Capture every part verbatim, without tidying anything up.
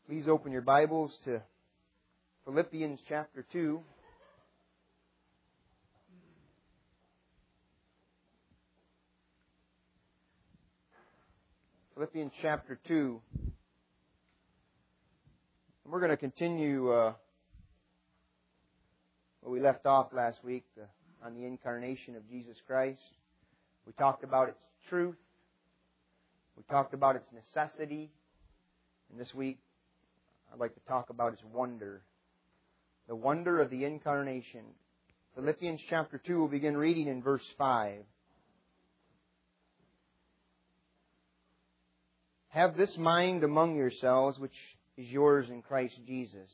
Please open your Bibles to Philippians chapter two. Philippians chapter two. And we're going to continue uh, where we left off last week uh, on the incarnation of Jesus Christ. We talked about its truth. We talked about its necessity. And this week, I'd like to talk about its wonder. The wonder of the incarnation. Philippians chapter two, we'll begin reading in verse five. Have this mind among yourselves, which is yours in Christ Jesus,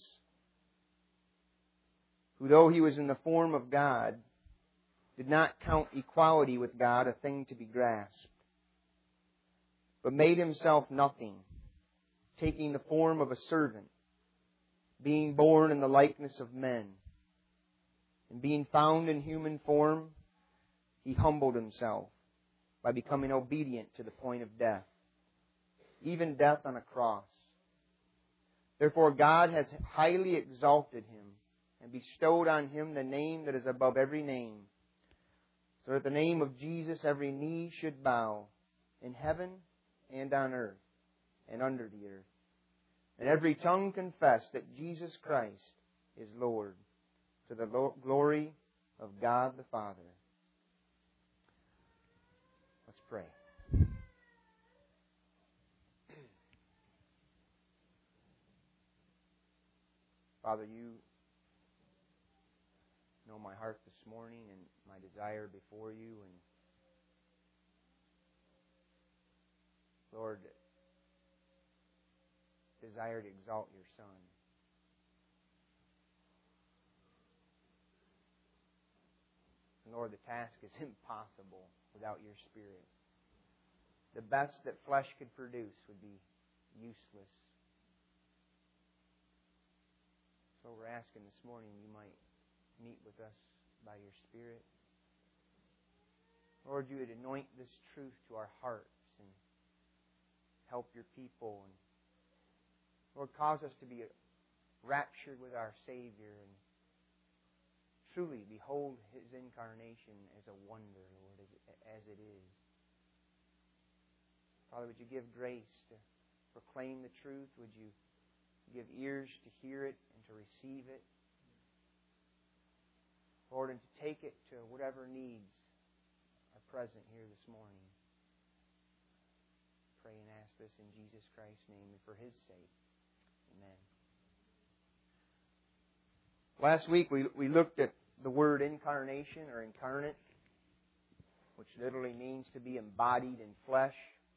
who though He was in the form of God, did not count equality with God a thing to be grasped, but made Himself nothing, taking the form of a servant, being born in the likeness of men, and being found in human form, He humbled Himself by becoming obedient to the point of death, even death on a cross. Therefore God has highly exalted Him and bestowed on Him the name that is above every name, so that at the name of Jesus every knee should bow, in heaven and on earth and under the earth, and every tongue confess that Jesus Christ is Lord, to the glory of God the Father. Let's pray. Father, You know my heart this morning and my desire before You, and Lord, desire to exalt Your Son. And Lord, the task is impossible without Your Spirit. The best that flesh could produce would be useless. So we're asking this morning You might meet with us by Your Spirit. Lord, You would anoint this truth to our hearts and help Your people. And Lord, cause us to be raptured with our Savior and truly behold His incarnation as a wonder, Lord, as it, as it is. Father, would You give grace to proclaim the truth? Would You give ears to hear it and to receive it? Lord, and to take it to whatever needs are present here this morning. Pray and ask this in Jesus Christ's name and for His sake. Amen. Last week we, we looked at the word incarnation or incarnate, which literally means to be embodied in flesh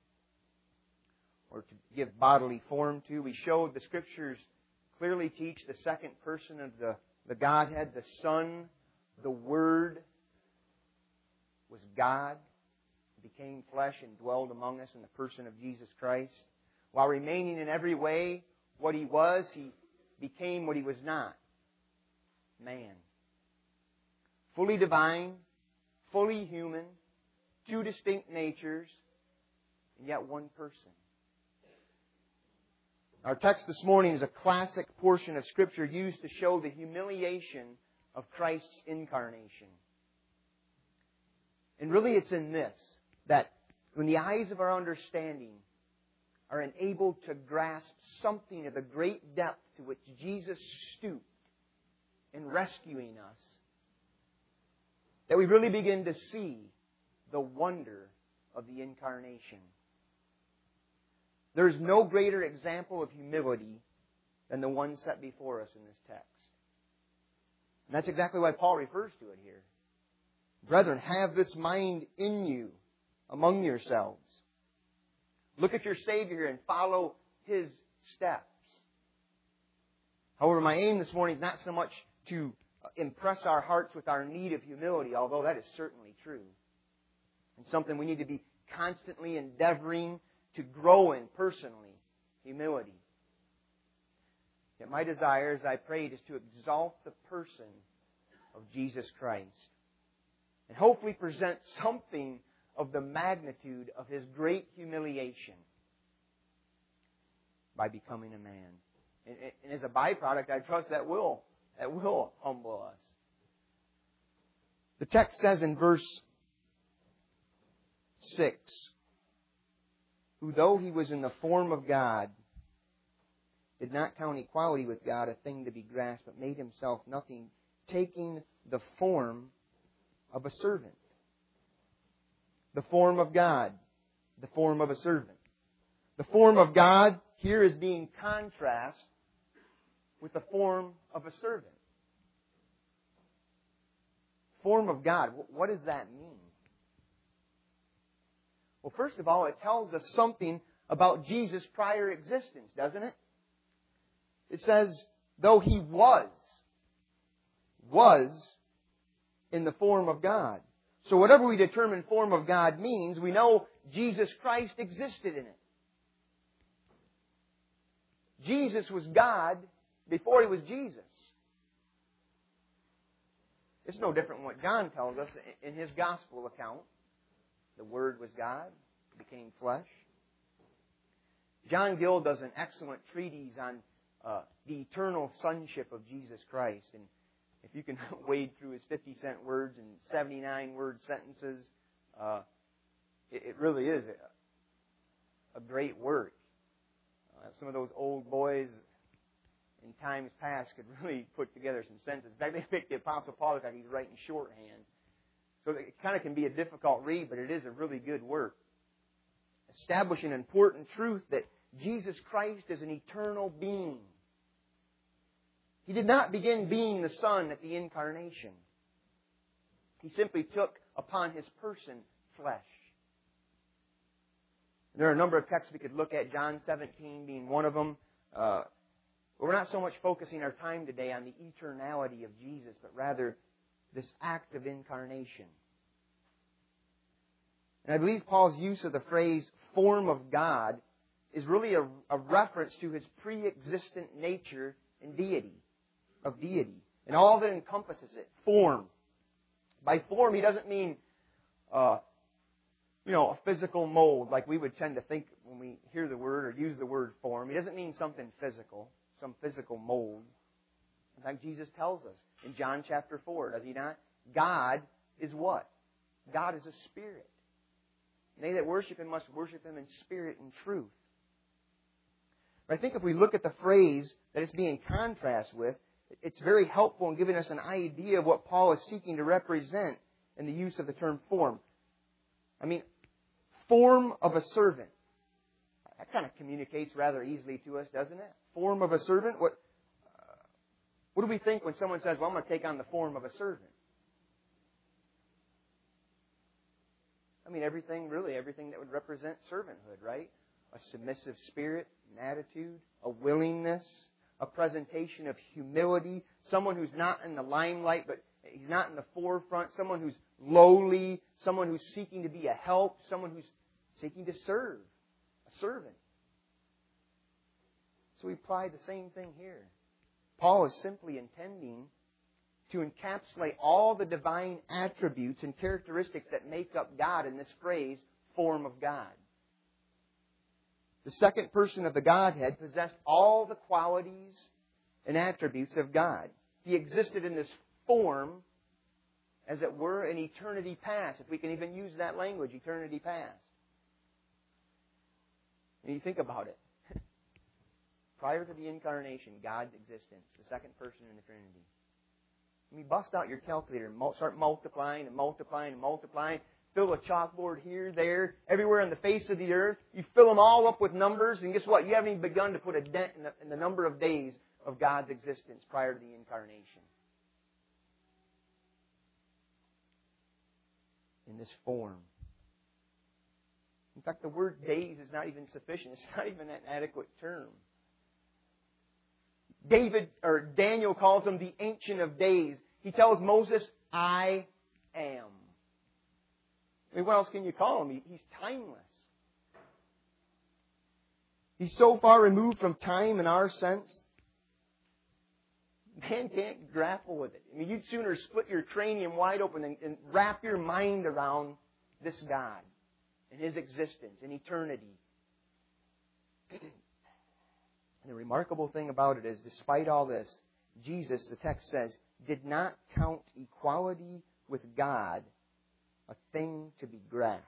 or to give bodily form to. We showed the Scriptures clearly teach the second person of the, the Godhead, the Son, the Word, was God, became flesh and dwelled among us in the person of Jesus Christ. While remaining in every way what He was, He became what He was not. Man. Fully divine, fully human, two distinct natures, and yet one person. Our text this morning is a classic portion of Scripture used to show the humiliation of Christ's incarnation. And really it's in this, that when the eyes of our understanding are enabled to grasp something of the great depth to which Jesus stooped in rescuing us, that we really begin to see the wonder of the incarnation. There is no greater example of humility than the one set before us in this text. And that's exactly why Paul refers to it here. Brethren, have this mind in you among yourselves. Look at your Savior and follow His steps. However, my aim this morning is not so much to impress our hearts with our need of humility, although that is certainly true. And something we need to be constantly endeavoring to grow in personally, humility. Yet my desire, as I prayed, is to exalt the person of Jesus Christ and hopefully present something of the magnitude of His great humiliation by becoming a man. And, and as a byproduct, I trust that will, that will humble us. The text says in verse six, who though he was in the form of God, did not count equality with God a thing to be grasped, but made himself nothing, taking the form of a servant. The form of God, the form of a servant. The form of God here is being contrast with the form of a servant. Form of God, what does that mean? Well, first of all, it tells us something about Jesus' prior existence, doesn't it? It says, though He was, was in the form of God. So whatever we determine form of God means, we know Jesus Christ existed in it. Jesus was God before He was Jesus. It's no different than what John tells us in his gospel account. The Word was God, became flesh. John Gill does an excellent treatise on uh, the eternal sonship of Jesus Christ. And if you can wade through his fifty cent words and seventy-nine word sentences, uh, it, it really is a, a great work. Uh, some of those old boys in times past could really put together some sentences. In fact, they picked the Apostle Paul that he's writing shorthand. So it kind of can be a difficult read, but it is a really good work. Establishing an important truth that Jesus Christ is an eternal being. He did not begin being the Son at the Incarnation. He simply took upon His person flesh. There are a number of texts we could look at, John seventeen being one of them. Uh, but we're not so much focusing our time today on the eternality of Jesus, but rather this act of incarnation. And I believe Paul's use of the phrase form of God is really a, a reference to His pre-existent nature and deity, of deity, and all that encompasses it. Form. By form, he doesn't mean, uh, you know, a physical mold like we would tend to think when we hear the word or use the word form. He doesn't mean something physical, some physical mold. In fact, Jesus tells us in John chapter four, does He not? God is what? God is a spirit. And they that worship Him must worship Him in spirit and truth. But I think if we look at the phrase that it's being contrast with, it's very helpful in giving us an idea of what Paul is seeking to represent in the use of the term form. I mean, form of a servant. That kind of communicates rather easily to us, doesn't it? Form of a servant? What, uh, what do we think when someone says, well, I'm going to take on the form of a servant? I mean, everything, really, everything that would represent servanthood, right? A submissive spirit, an attitude, a willingness, a presentation of humility, someone who's not in the limelight, but he's not in the forefront, someone who's lowly, someone who's seeking to be a help, someone who's seeking to serve, a servant. So we apply the same thing here. Paul is simply intending to encapsulate all the divine attributes and characteristics that make up God in this phrase, form of God. The second person of the Godhead possessed all the qualities and attributes of God. He existed in this form, as it were, in eternity past, if we can even use that language, eternity past. And you think about it. Prior to the Incarnation, God's existence, the second person in the Trinity. I mean, bust out your calculator and start multiplying and multiplying and multiplying. Fill a chalkboard here, there, everywhere on the face of the earth. You fill them all up with numbers, and guess what? You haven't even begun to put a dent in the, in the number of days of God's existence prior to the Incarnation. In this form. In fact, the word days is not even sufficient. It's not even an adequate term. David, or Daniel calls him the Ancient of Days. He tells Moses, I am. I mean, what else can you call him? He, he's timeless. He's so far removed from time in our sense. Man can't grapple with it. I mean, you'd sooner split your cranium wide open than, and wrap your mind around this God and His existence in eternity. And the remarkable thing about it is, despite all this, Jesus, the text says, did not count equality with God a thing to be grasped.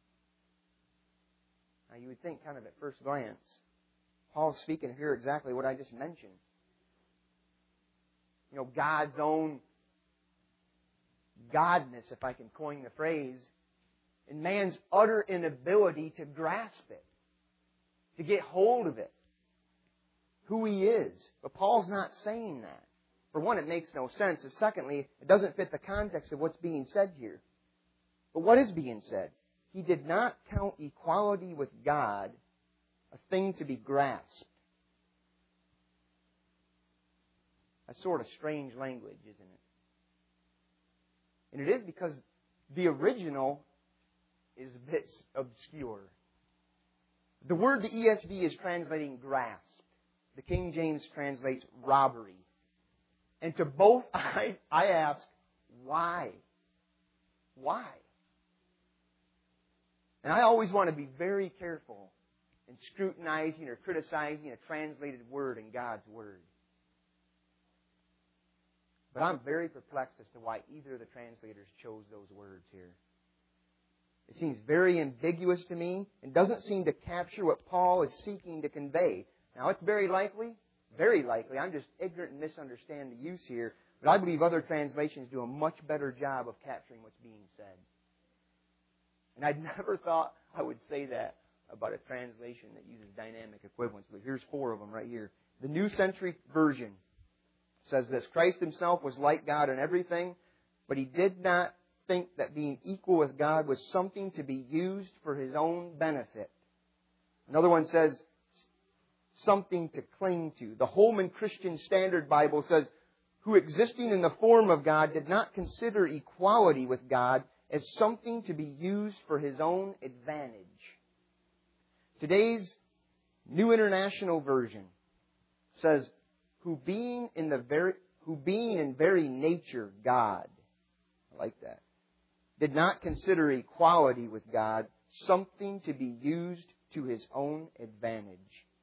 Now you would think kind of at first glance, Paul's speaking here exactly what I just mentioned. You know, God's own godness, if I can coin the phrase, and man's utter inability to grasp it, to get hold of it, who He is. But Paul's not saying that. For one, it makes no sense. And secondly, it doesn't fit the context of what's being said here. But what is being said? He did not count equality with God a thing to be grasped. That's sort of strange language, isn't it? And it is because the original is a bit obscure. The word the E S V is translating grasp. The King James translates robbery. And to both, I, I ask, why? Why? And I always want to be very careful in scrutinizing or criticizing a translated word in God's Word. But I'm very perplexed as to why either of the translators chose those words here. It seems very ambiguous to me and doesn't seem to capture what Paul is seeking to convey. Now, it's very likely, very likely, I'm just ignorant and misunderstand the use here, but I believe other translations do a much better job of capturing what's being said. And I'd never thought I would say that about a translation that uses dynamic equivalence, but here's four of them right here. The New Century Version says this: Christ Himself was like God in everything, but He did not think that being equal with God was something to be used for His own benefit. Another one says something to cling to. The Holman Christian Standard Bible says, who existing in the form of God did not consider equality with God as something to be used for His own advantage. Today's New International Version says, who being in the very who being in very nature God, I like that, did not consider equality with God something to be used to His own advantage.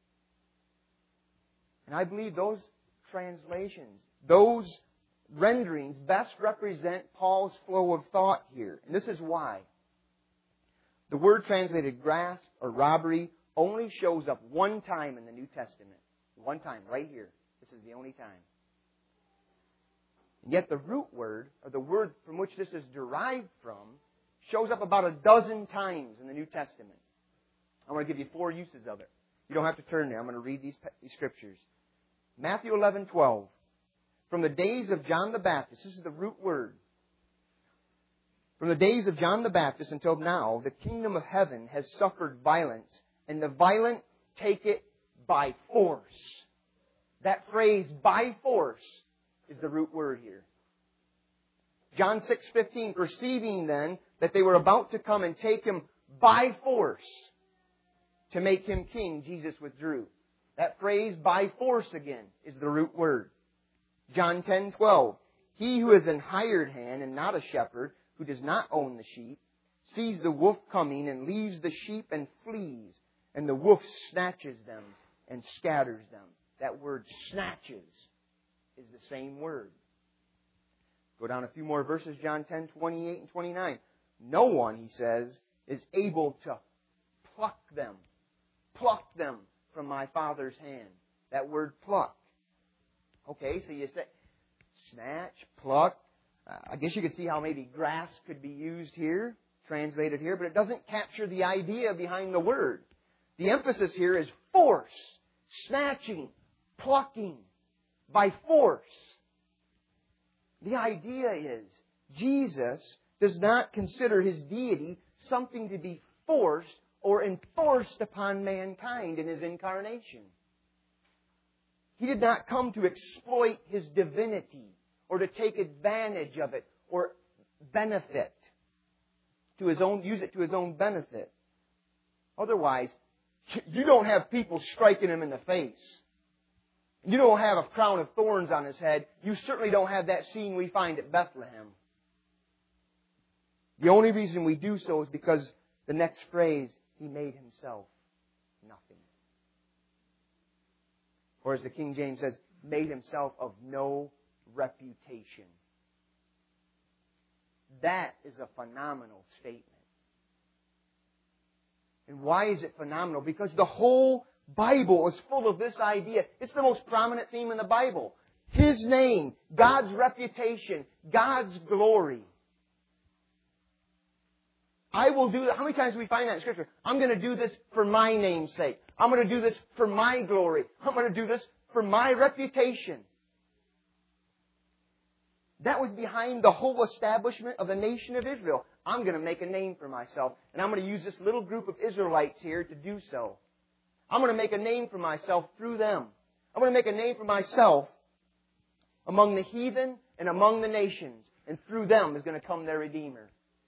And I believe those translations, those renderings best represent Paul's flow of thought here. And this is why. The word translated grasp or robbery only shows up one time in the New Testament. One time, right here. This is the only time. And yet the root word, or the word from which this is derived from, shows up about a dozen times in the New Testament. I want to give you four uses of it. You don't have to turn there. I'm going to read these, these scriptures. Matthew eleven twelve. From the days of John the Baptist, this is the root word. From the days of John the Baptist until now, the kingdom of heaven has suffered violence, and the violent take it by force. That phrase, by force, is the root word here. John six fifteen, perceiving then that they were about to come and take Him by force to make Him king, Jesus withdrew. That phrase, by force again, is the root word. John ten twelve, he who is an hired hand and not a shepherd, who does not own the sheep, sees the wolf coming and leaves the sheep and flees, and the wolf snatches them and scatters them. That word snatches is the same word. Go down a few more verses, John ten twenty-eight and twenty-nine. No one, he says, is able to pluck them. Pluck them from my Father's hand. That word pluck. Okay, so you say snatch, pluck. Uh, I guess you could see how maybe grasp could be used here, translated here, but it doesn't capture the idea behind the word. The emphasis here is force, snatching, plucking, by force. The idea is Jesus does not consider His deity something to be forced or enforced upon mankind in His incarnation. He did not come to exploit His divinity or to take advantage of it or benefit to His own, use it to His own benefit. Otherwise, you don't have people striking Him in the face. You don't have a crown of thorns on His head. You certainly don't have that scene we find at Bethlehem. The only reason we do so is because the next phrase, He made Himself nothing. Or as the King James says, made himself of no reputation. That is a phenomenal statement. And why is it phenomenal? Because the whole Bible is full of this idea. It's the most prominent theme in the Bible. His name, God's reputation, God's glory. I will do that. How many times do we find that in Scripture? I'm going to do this for my name's sake. I'm going to do this for my glory. I'm going to do this for my reputation. That was behind the whole establishment of the nation of Israel. I'm going to make a name for myself. And I'm going to use this little group of Israelites here to do so. I'm going to make a name for myself through them. I'm going to make a name for myself among the heathen and among the nations. And through them is going to come their Redeemer.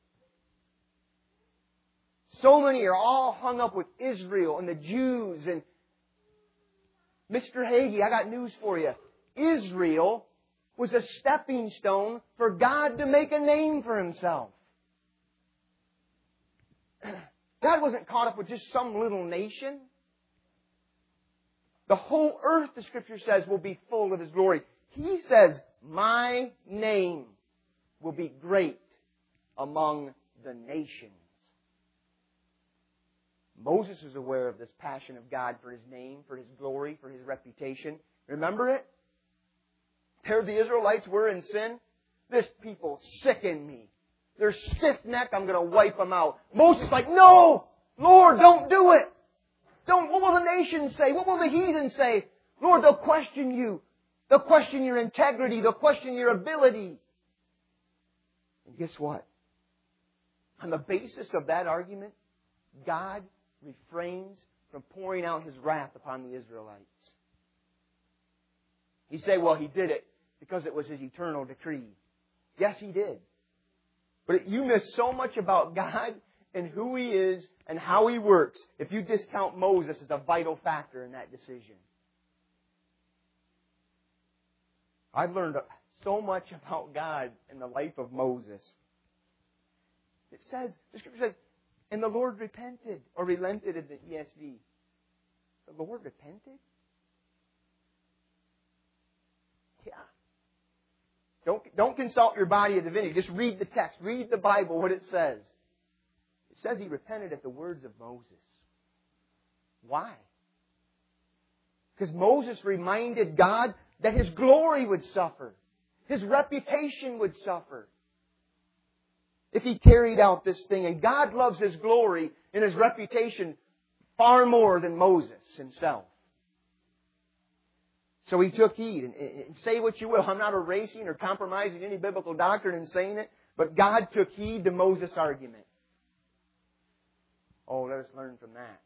So many are all hung up with Israel and the Jews. And Mister Hagee, I got news for you. Israel was a stepping stone for God to make a name for Himself. God wasn't caught up with just some little nation. The whole earth, the Scripture says, will be full of His glory. He says, my name will be great among the nations. Moses is aware of this passion of God for His name, for His glory, for His reputation. Remember it? There the Israelites were in sin. This people sicken me. They're stiff-necked. I'm going to wipe them out. Moses is like, no! Lord, don't do it! Don't. What will the nations say? What will the heathen say? Lord, they'll question you. They'll question your integrity. They'll question your ability. And guess what? On the basis of that argument, God refrains from pouring out His wrath upon the Israelites. You say, well, He did it because it was His eternal decree. Yes, He did. But you miss so much about God and who He is and how He works if you discount Moses as a vital factor in that decision. I've learned so much about God in the life of Moses. It says, the Scripture says, and the Lord repented, or relented in the E S V. The Lord repented? Yeah. Don't, don't consult your body of divinity. Just read the text. Read the Bible, what it says. It says He repented at the words of Moses. Why? Because Moses reminded God that His glory would suffer. His reputation would suffer if he carried out this thing. And God loves His glory and His reputation far more than Moses himself. So he took heed. And, and say what you will, I'm not erasing or compromising any biblical doctrine in saying it, but God took heed to Moses' argument. Oh, let us learn from that.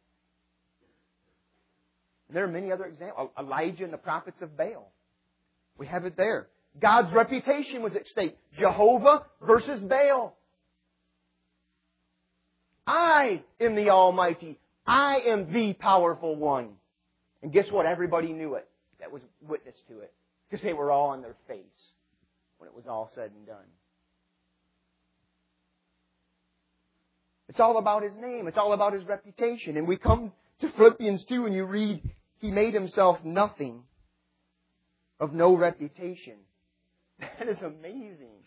And there are many other examples. Elijah and the prophets of Baal. We have it there. God's reputation was at stake. Jehovah versus Baal. I am the Almighty. I am the powerful one. And guess what? Everybody knew it. That was witness to it. Because they were all on their face when it was all said and done. It's all about His name. It's all about His reputation. And we come to Philippians two and you read, He made Himself nothing, of no reputation. That is amazing.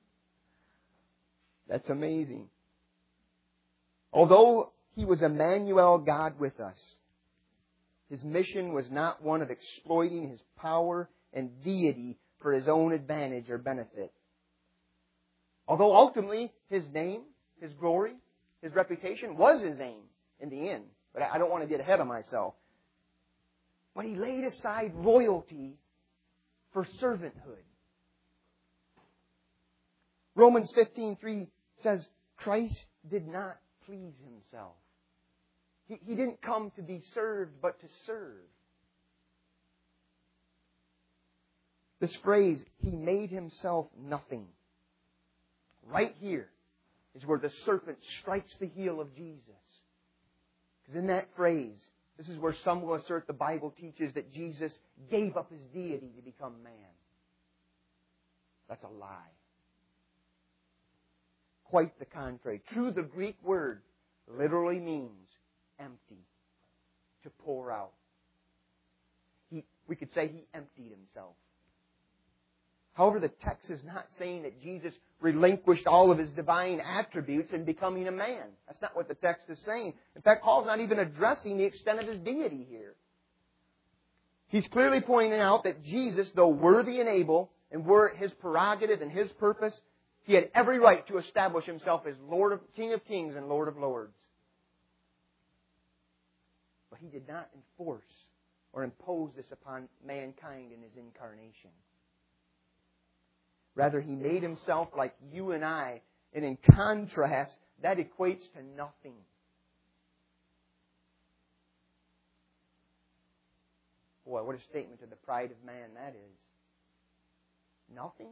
That's amazing. Although He was Emmanuel, God with us, His mission was not one of exploiting His power and deity for His own advantage or benefit. Although ultimately His name, His glory, His reputation was His aim in the end. But I don't want to get ahead of myself. But He laid aside royalty for servanthood. Romans fifteen three says, Christ did not please Himself. He, he didn't come to be served, but to serve. This phrase, He made Himself nothing. Right here is where the serpent strikes the heel of Jesus. Because in that phrase, this is where some will assert the Bible teaches that Jesus gave up His deity to become man. That's a lie. Quite the contrary. True, the Greek word literally means empty, to pour out. He, we could say He emptied Himself. However, the text is not saying that Jesus relinquished all of His divine attributes in becoming a man. That's not what the text is saying. In fact, Paul's not even addressing the extent of His deity here. He's clearly pointing out that Jesus, though worthy and able, and were His prerogative and His purpose, He had every right to establish Himself as Lord of, King of Kings and Lord of Lords. But He did not enforce or impose this upon mankind in His incarnation. Rather, He made Himself like you and I, and in contrast, that equates to nothing. Boy, what a statement of the pride of man that is. Nothing?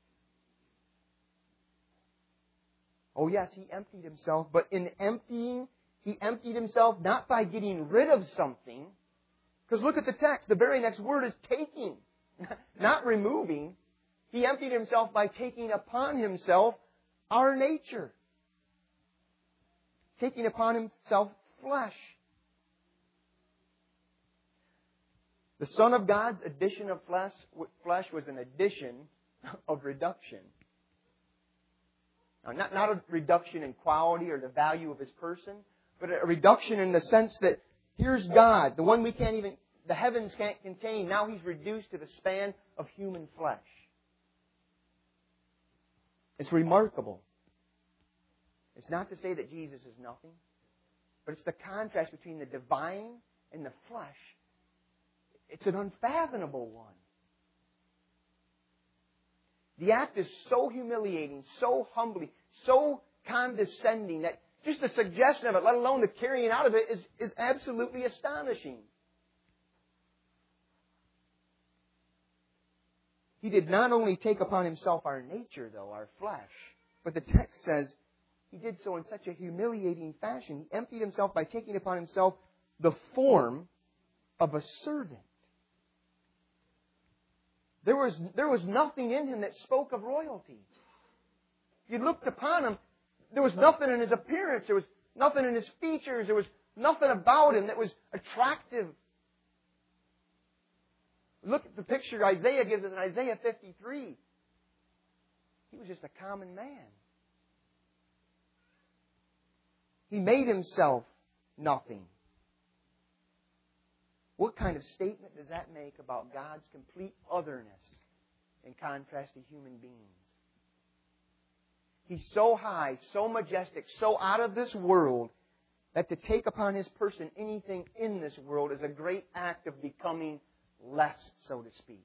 Oh yes, He emptied Himself, but in emptying, He emptied Himself not by getting rid of something. Because look at the text, the very next word is taking, not removing. He emptied Himself by taking upon Himself our nature. Taking upon Himself flesh. The Son of God's addition of flesh, flesh was an addition of reduction. Now, not, not a reduction in quality or the value of His person, but a reduction in the sense that here's God, the one we can't even, the heavens can't contain. Now He's reduced to the span of human flesh. It's remarkable. It's not to say that Jesus is nothing, but it's the contrast between the divine and the flesh. It's an unfathomable one. The act is so humiliating, so humbling, so condescending that just the suggestion of it, let alone the carrying out of it, is, is absolutely astonishing. He did not only take upon Himself our nature, though, our flesh, but the text says He did so in such a humiliating fashion. He emptied Himself by taking upon Himself the form of a servant. There was, there was nothing in Him that spoke of royalty. You looked upon Him, there was nothing in His appearance, there was nothing in His features, there was nothing about Him that was attractive. Look at the picture Isaiah gives us in Isaiah fifty-three. He was just a common man. He made Himself nothing. What kind of statement does that make about God's complete otherness in contrast to human beings? He's so high, so majestic, so out of this world that to take upon His person anything in this world is a great act of becoming less, so to speak.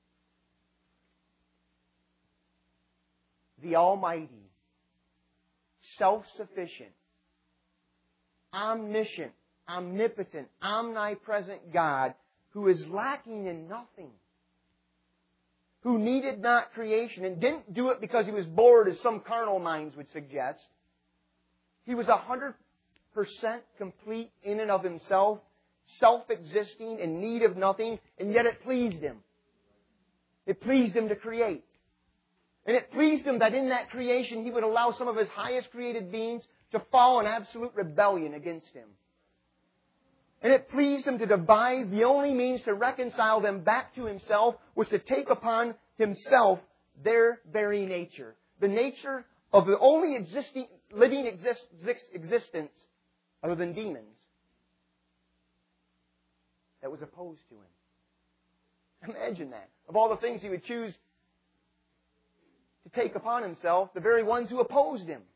The Almighty, self-sufficient, omniscient, omnipotent, omnipresent God who is lacking in nothing, who needed not creation and didn't do it because He was bored, as some carnal minds would suggest. He was a hundred percent complete in and of Himself, self-existing, in need of nothing, and yet it pleased Him. It pleased Him to create. And it pleased Him that in that creation He would allow some of His highest created beings to fall in absolute rebellion against Him. And it pleased Him to devise the only means to reconcile them back to Himself was to take upon Himself their very nature. The nature of the only existing, living exist, existence other than demons that was opposed to Him. Imagine that. Of all the things He would choose to take upon Himself, the very ones who opposed Him.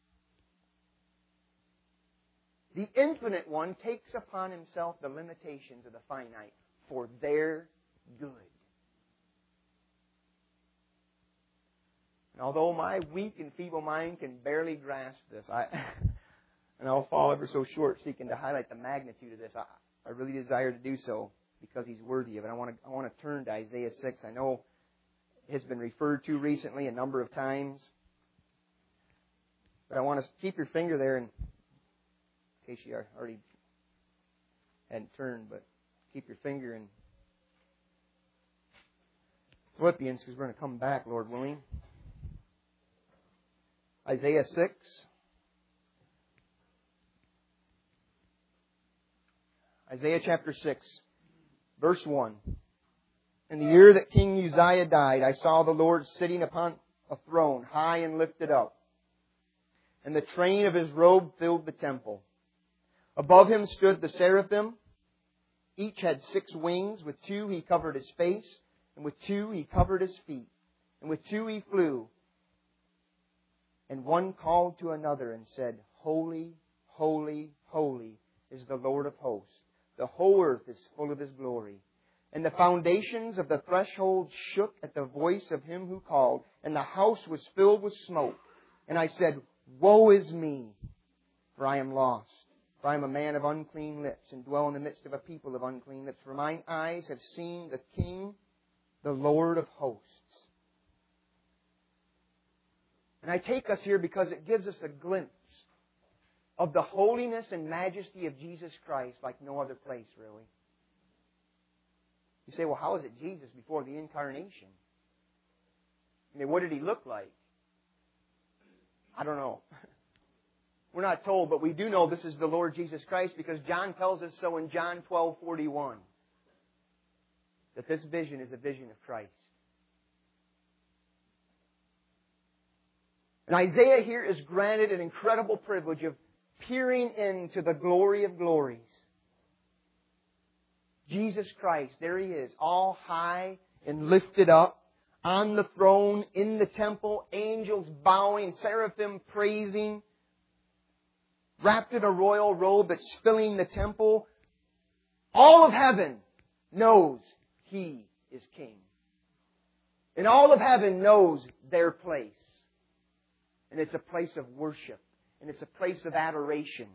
The Infinite One takes upon Himself the limitations of the finite for their good. And although my weak and feeble mind can barely grasp this, I, and I'll fall ever so short seeking to highlight the magnitude of this, I, I really desire to do so because He's worthy of it. I want to, I want to turn to Isaiah six. I know it has been referred to recently a number of times, but I want to keep your finger there, and in case you already hadn't turned, but keep your finger in Philippians, because we're going to come back, Lord willing. Isaiah six. Isaiah chapter six, verse one. In the year that King Uzziah died, I saw the Lord sitting upon a throne, high and lifted up, and the train of His robe filled the temple. Above Him stood the seraphim. Each had six wings. With two He covered His face, and with two He covered His feet, and with two He flew. And one called to another and said, Holy, holy, holy is the Lord of hosts. The whole earth is full of His glory. And the foundations of the threshold shook at the voice of Him who called, and the house was filled with smoke. And I said, Woe is me, for I am lost. For I am a man of unclean lips, and dwell in the midst of a people of unclean lips. For mine eyes have seen the King, the Lord of hosts. And I take us here because it gives us a glimpse of the holiness and majesty of Jesus Christ like no other place, really. You say, well, how is it Jesus before the incarnation? I mean, what did He look like? I don't know. We're not told, but we do know this is the Lord Jesus Christ because John tells us so in John twelve forty-one. That this vision is a vision of Christ. And Isaiah here is granted an incredible privilege of peering into the glory of glories. Jesus Christ, there He is, all high and lifted up, on the throne, in the temple, angels bowing, seraphim praising, wrapped in a royal robe that's filling the temple. All of heaven knows He is King. And all of heaven knows their place. And it's a place of worship. And it's a place of adoration.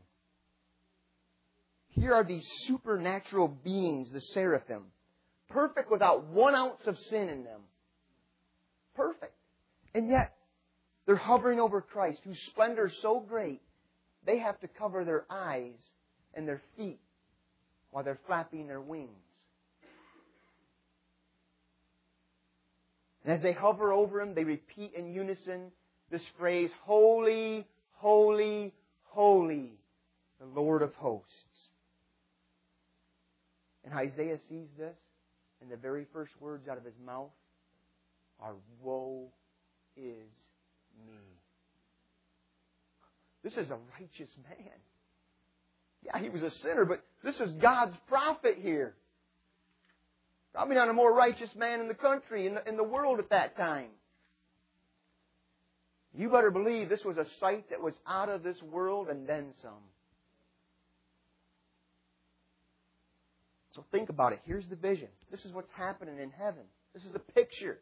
Here are these supernatural beings, the seraphim. Perfect without one ounce of sin in them. Perfect. And yet, they're hovering over Christ, whose splendor is so great, they have to cover their eyes and their feet while they're flapping their wings. And as they hover over Him, they repeat in unison this phrase, Holy, holy, holy, the Lord of hosts. And Isaiah sees this, and the very first words out of his mouth are, Woe is me. This is a righteous man. Yeah, he was a sinner, but this is God's prophet here. Probably not a more righteous man in the country, in the, in the world at that time. You better believe this was a sight that was out of this world and then some. So think about it. Here's the vision. This is what's happening in heaven. This is a picture.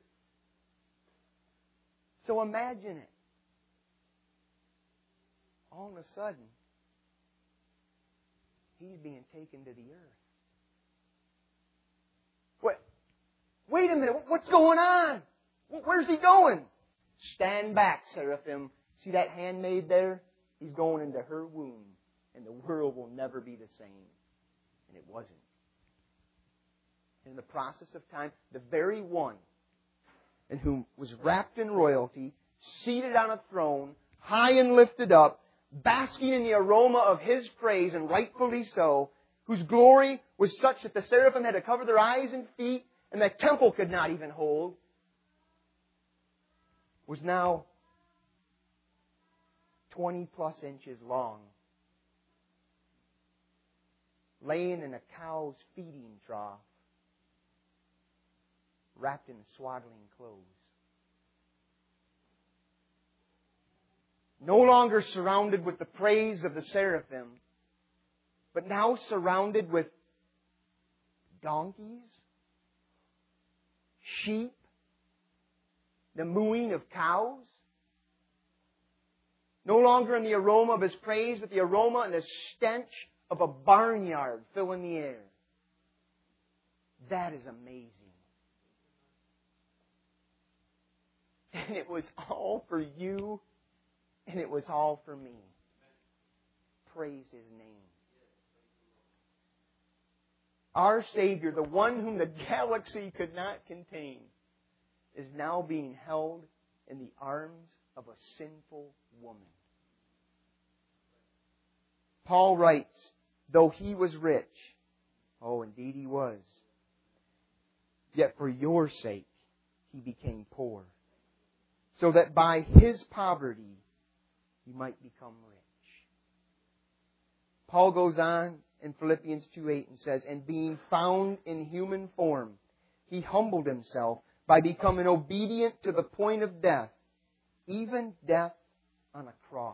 So imagine it. All of a sudden, He's being taken to the earth. Wait, wait a minute. What's going on? Where's He going? Stand back, seraphim. See that handmaid there? He's going into her womb, and the world will never be the same. And it wasn't. In the process of time, the very one in whom was wrapped in royalty, seated on a throne, high and lifted up, basking in the aroma of His praise, and rightfully so, whose glory was such that the seraphim had to cover their eyes and feet, and the temple could not even hold, was now twenty plus inches long, laying in a cow's feeding trough, wrapped in swaddling clothes. No longer surrounded with the praise of the seraphim, but now surrounded with donkeys, sheep, the mooing of cows. No longer in the aroma of His praise, but the aroma and the stench of a barnyard filling the air. That is amazing. And it was all for you, and it was all for me. Praise His name. Our Savior, the one whom the galaxy could not contain, is now being held in the arms of a sinful woman. Paul writes, though He was rich, oh, indeed He was, Yet for your sake He became poor, so that by His poverty you might become rich. Paul goes on in Philippians two eight and says, and being found in human form, He humbled Himself by becoming obedient to the point of death, even death on a cross.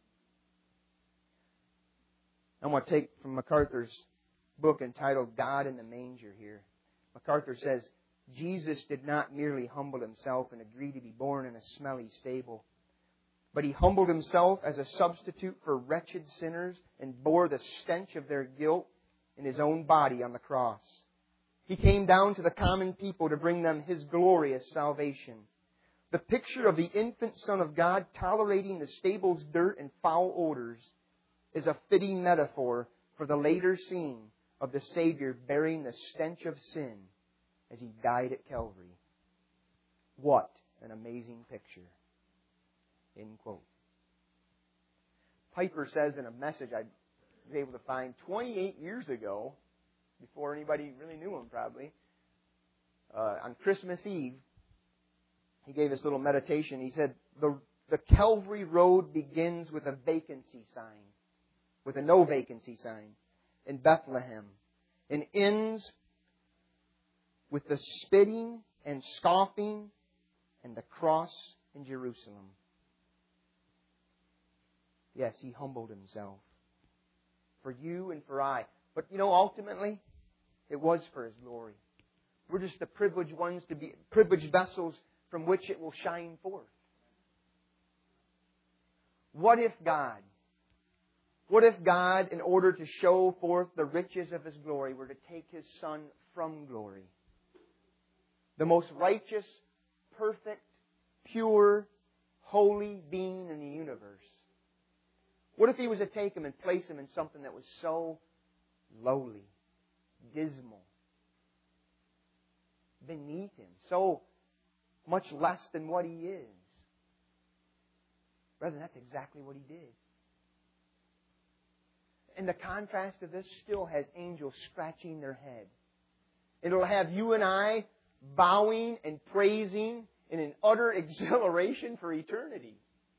I want to take from MacArthur's book entitled God in the Manger here. MacArthur says, Jesus did not merely humble Himself and agree to be born in a smelly stable, but He humbled Himself as a substitute for wretched sinners and bore the stench of their guilt in His own body on the cross. He came down to the common people to bring them His glorious salvation. The picture of the infant Son of God tolerating the stable's dirt and foul odors is a fitting metaphor for the later scene of the Savior bearing the stench of sin as He died at Calvary. What an amazing picture. End quote. Piper says in a message I was able to find twenty-eight years ago, before anybody really knew him probably, uh, on Christmas Eve, he gave this little meditation. He said, the, the Calvary Road begins with a vacancy sign, with a no vacancy sign in Bethlehem, and ends with the spitting and scoffing and the cross in Jerusalem. Yes, He humbled Himself for you and for I. But you know, ultimately, it was for His glory. We're just the privileged ones to be, privileged vessels from which it will shine forth. What if God, what if God, in order to show forth the riches of His glory, were to take His Son from glory? The most righteous, perfect, pure, holy being in the universe. What if He was to take Him and place Him in something that was so lowly, dismal, beneath Him, so much less than what He is? Brethren, that's exactly what He did. And the contrast of this still has angels scratching their head. It'll have you and I bowing and praising in an utter exhilaration for eternity.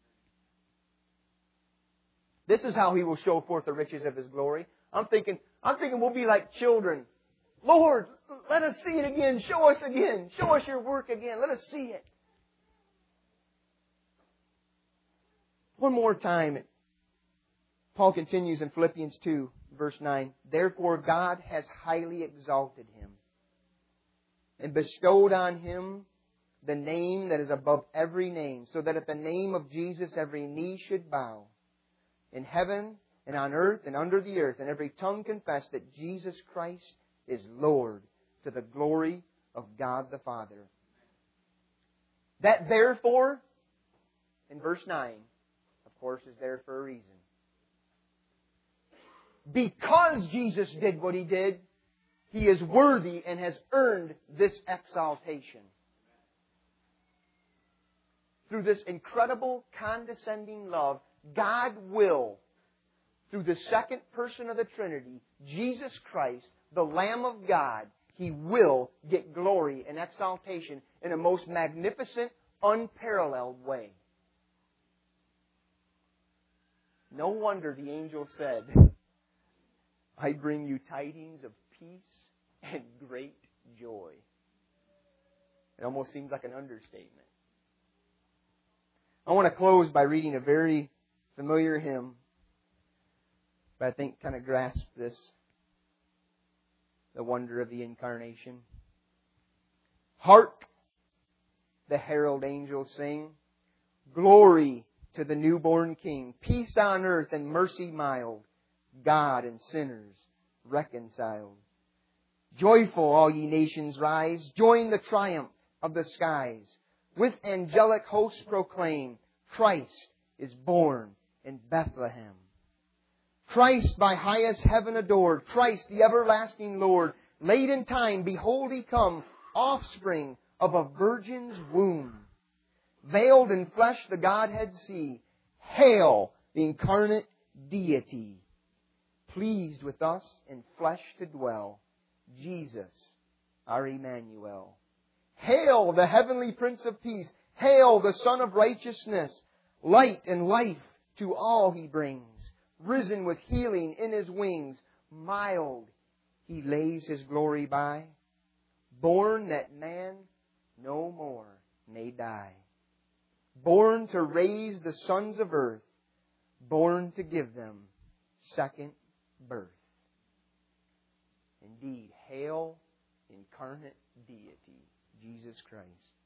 This is how He will show forth the riches of His glory. I'm thinking, I'm thinking we'll be like children. Lord, let us see it again. Show us again. Show us Your work again. Let us see it. One more time. Paul continues in Philippians two, verse nine. Therefore God has highly exalted Him and bestowed on Him the name that is above every name, so that at the name of Jesus every knee should bow, in heaven and on earth and under the earth, and every tongue confess that Jesus Christ is Lord, to the glory of God the Father. That therefore, in verse nine, of course, is there for a reason. Because Jesus did what He did, He is worthy and has earned this exaltation. Through this incredible condescending love, God will, through the second person of the Trinity, Jesus Christ, the Lamb of God, He will get glory and exaltation in a most magnificent, unparalleled way. No wonder the angel said, I bring you tidings of peace and great joy. It almost seems like an understatement. I want to close by reading a very familiar hymn, but I think kind of grasps this, the wonder of the Incarnation. Hark, the herald angels sing, glory to the newborn King, peace on earth and mercy mild, God and sinners reconciled. Joyful all ye nations rise, join the triumph of the skies. With angelic hosts proclaim, Christ is born in Bethlehem. Christ by highest heaven adored, Christ the everlasting Lord, late in time, behold He come, offspring of a virgin's womb. Veiled in flesh the Godhead see, hail the incarnate deity. Pleased with us in flesh to dwell, Jesus our Emmanuel. Hail the heavenly Prince of Peace. Hail the Son of Righteousness. Light and life to all He brings. Risen with healing in His wings. Mild He lays His glory by. Born that man no more may die. Born to raise the sons of earth. Born to give them second birth. Indeed, hail incarnate deity, Jesus Christ.